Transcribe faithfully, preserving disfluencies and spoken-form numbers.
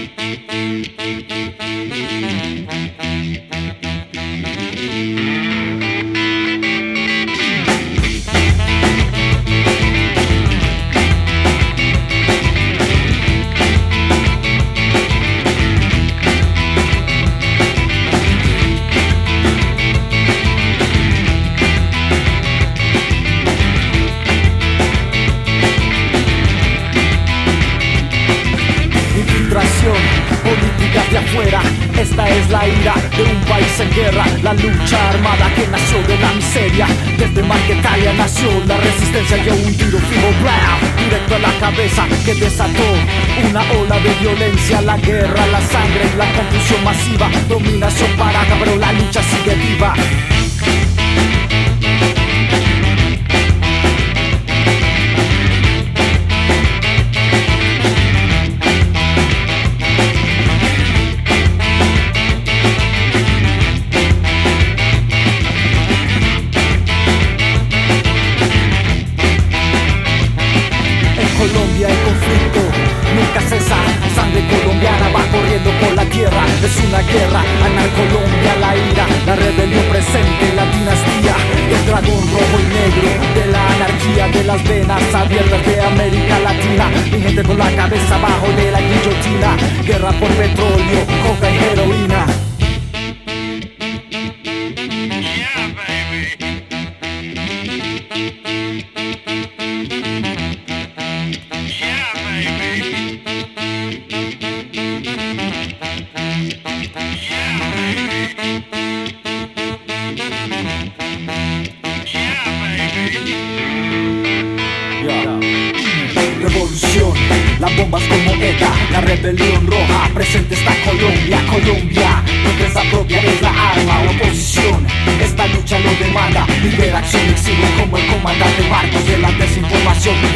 Políticas de afuera, esta es la ira de un país en guerra. La lucha armada que nació de la miseria. Desde Marquetalia nació la resistencia y un tiro fijo, blam, directo a la cabeza que desató una ola de violencia. La guerra, la sangre, la confusión masiva. Dominación parada, pero la lucha sigue viva. Colombia el conflicto nunca cesa, sangre colombiana va corriendo por la tierra. Es una guerra, ana Colombia la ira, la rebelión presente, la dinastía del dragón rojo y negro, de la anarquía de las venas abiertas de América Latina. Mi gente con la cabeza abajo de la guillotina, guerra por petróleo, coca y heroína. Revolución, las bombas como ETA, la rebelión roja, presente está Colombia, Colombia, defensa propia es la arma, oposición, esta lucha lo demanda, liberación, exilio como el comandante Marcos de la desinformación,